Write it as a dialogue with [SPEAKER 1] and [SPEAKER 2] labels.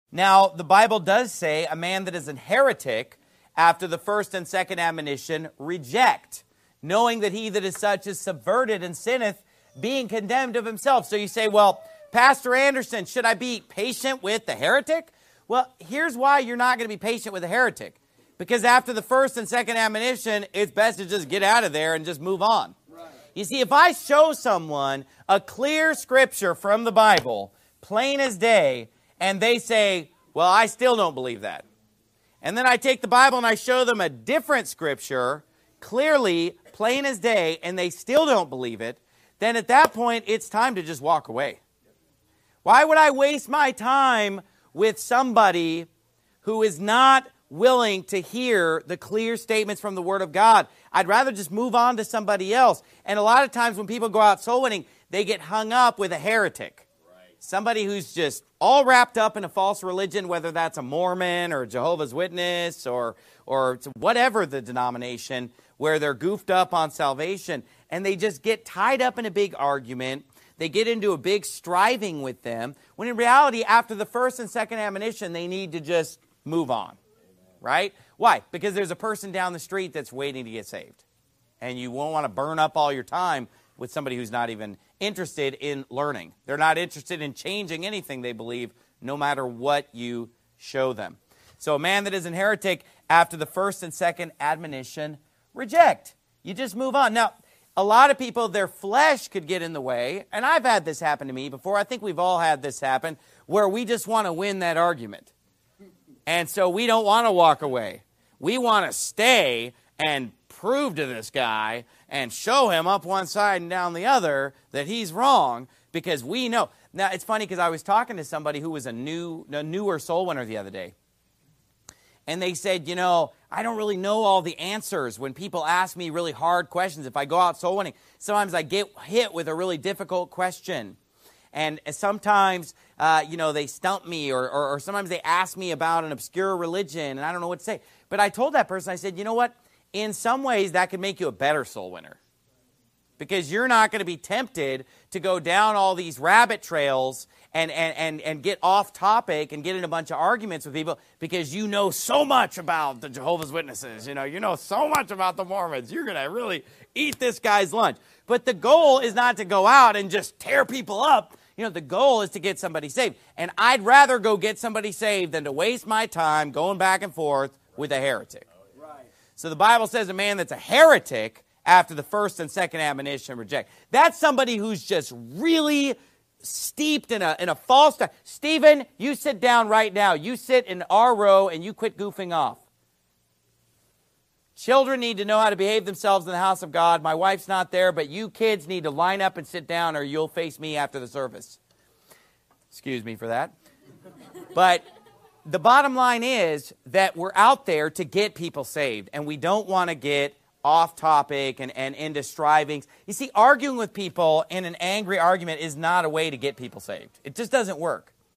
[SPEAKER 1] Now, the Bible does say a man that is a heretic after the first and second admonition reject, knowing that he that is such is subverted and sinneth, being condemned of himself. So you say, well, Pastor Anderson, should I be patient with the heretic? Well, here's why you're not going to be patient with a heretic. Because after the first and second admonition, it's best to just get out of there and just move on. Right. You see, if I show someone a clear scripture from the Bible, plain as day, and they say, well, I still don't believe that. And then I take the Bible and I show them a different scripture, clearly, plain as day, and they still don't believe it, then at that point, it's time to just walk away. Why would I waste my time with somebody who is not willing to hear the clear statements from the Word of God? I'd rather just move on to somebody else. And a lot of times when people go out soul winning, they get hung up with a heretic. Somebody who's just all wrapped up in a false religion, whether that's a Mormon or a Jehovah's Witness or whatever the denomination, where they're goofed up on salvation, and they just get tied up in a big argument. They get into a big striving with them, when in reality, after the first and second admonition, they need to just move on, right? Why? Because there's a person down the street that's waiting to get saved, and you won't want to burn up all your time with somebody who's not even interested in learning. They're not interested in changing anything they believe, no matter what you show them. So a man that is a heretic after the first and second admonition, reject. You just move on. Now, a lot of people, their flesh could get in the way, and I've had this happen to me before. I think we've all had this happen, where we just want to win that argument. And so we don't want to walk away. We want to stay and prove to this guy and show him up one side and down the other that he's wrong, because we know. Now, it's funny because I was talking to somebody who was a newer soul winner the other day. And they said, you know, I don't really know all the answers when people ask me really hard questions. If I go out soul winning, sometimes I get hit with a really difficult question. And sometimes, they stump me, or sometimes they ask me about an obscure religion, and I don't know what to say. But I told that person, I said, you know what? In some ways, that could make you a better soul winner. Because you're not going to be tempted to go down all these rabbit trails and get off topic and get in a bunch of arguments with people, because you know so much about the Jehovah's Witnesses. You know so much about the Mormons. You're going to really eat this guy's lunch. But the goal is not to go out and just tear people up. The goal is to get somebody saved. And I'd rather go get somebody saved than to waste my time going back and forth with a heretic. So the Bible says a man that's a heretic after the first and second admonition reject. That's somebody who's just really steeped in a false... Stephen, you sit down right now. You sit in our row and you quit goofing off. Children need to know how to behave themselves in the house of God. My wife's not there, but you kids need to line up and sit down, or you'll face me after the service. Excuse me for that. But the bottom line is that we're out there to get people saved, and we don't want to get off topic and into strivings. You see, arguing with people in an angry argument is not a way to get people saved. It just doesn't work.